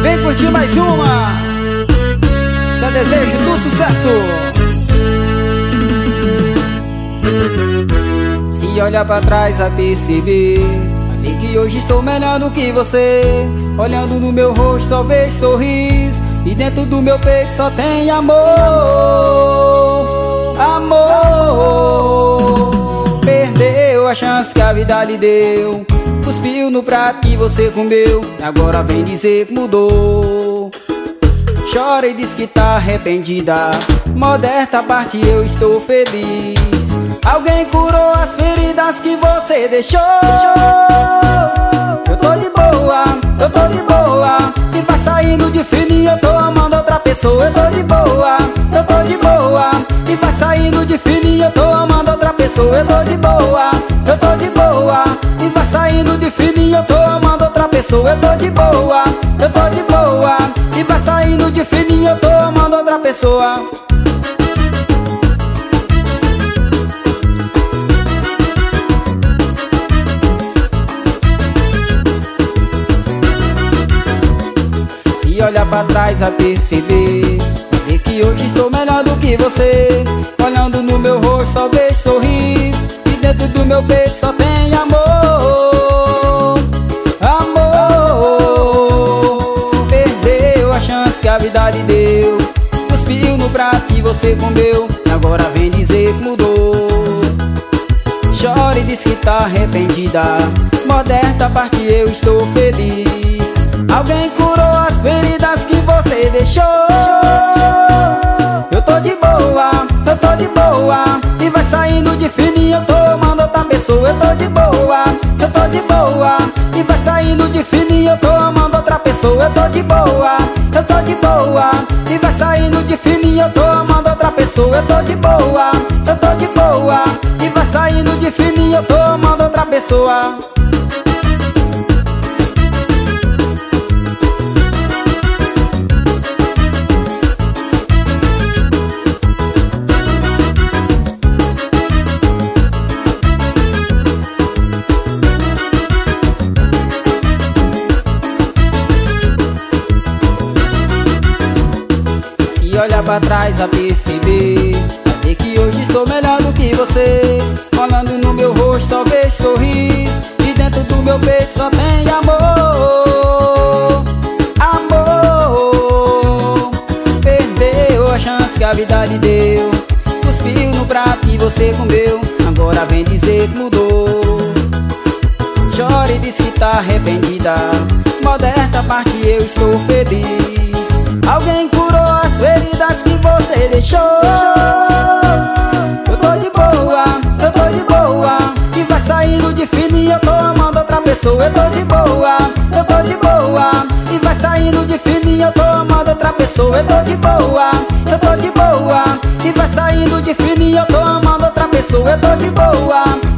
Vem curtir mais uma. Só desejo do sucesso. Se olhar pra trás vai perceber que hoje sou melhor do que você. Olhando no meu rosto só vejo sorriso, e dentro do meu peito só tem amor. Amor. Perdeu a chance que a vida lhe deu, cuspiu no prato que você comeu, agora vem dizer que mudou. Chora e diz que tá arrependida, modesta parte eu estou feliz. Alguém curou as feridas que você deixou. Eu tô de boa, eu tô de boa, e vai saindo de fininho, eu tô amando outra pessoa. Eu tô de boa, eu tô de boa, e vai saindo de fininho, eu tô amando outra pessoa. Eu tô de boa, eu tô de boa, e vai saindo de fininho, eu tô amando outra pessoa. Eu tô de boa, eu tô de boa, e vai saindo de fininho, eu tô amando outra pessoa. Se olhar pra trás vai perceber que hoje sou melhor do que você. Olhando no meu rosto só vejo sorriso, e dentro do meu peito só tem amor. Amor. Perdeu a chance que a vida lhe deu, cuspiu no prato que você comeu, agora vem dizer que mudou. Chora e diz que tá arrependida, modesta parte eu estou feliz. Alguém curou as feridas que você deixou. Eu tô de boa, eu tô de boa, e vai saindo de fininho, eu tô amando outra pessoa. Eu tô de boa, eu tô de boa, e vai saindo de fininho, eu tô amando outra pessoa. Eu tô de boa, eu tô de boa, e vai saindo de fininho, eu tô amando outra pessoa. Eu tô de boa, eu tô de boa, e vai saindo de fininho, eu tô amando outra pessoa. Se olhar pra trás vai perceber que hoje sou melhor do que você. Olhando no meu rosto só vejo sorriso, e dentro do meu peito só tem amor. Amor. Perdeu a chance que a vida lhe deu, cuspiu no prato que você comeu, agora vem dizer que mudou. Chora e diz que tá arrependida, modesta parte eu estou feliz. Alguém curou as feridas que você deixou. Eu tô de boa, eu tô de boa, e vai saindo de fininho, eu tô amando outra pessoa. Eu tô de boa, eu tô de boa, e vai saindo de fininho, eu tô amando outra pessoa. Eu tô de boa, eu tô de boa, e vai saindo de fininho, eu tô amando outra pessoa. Eu tô de boa,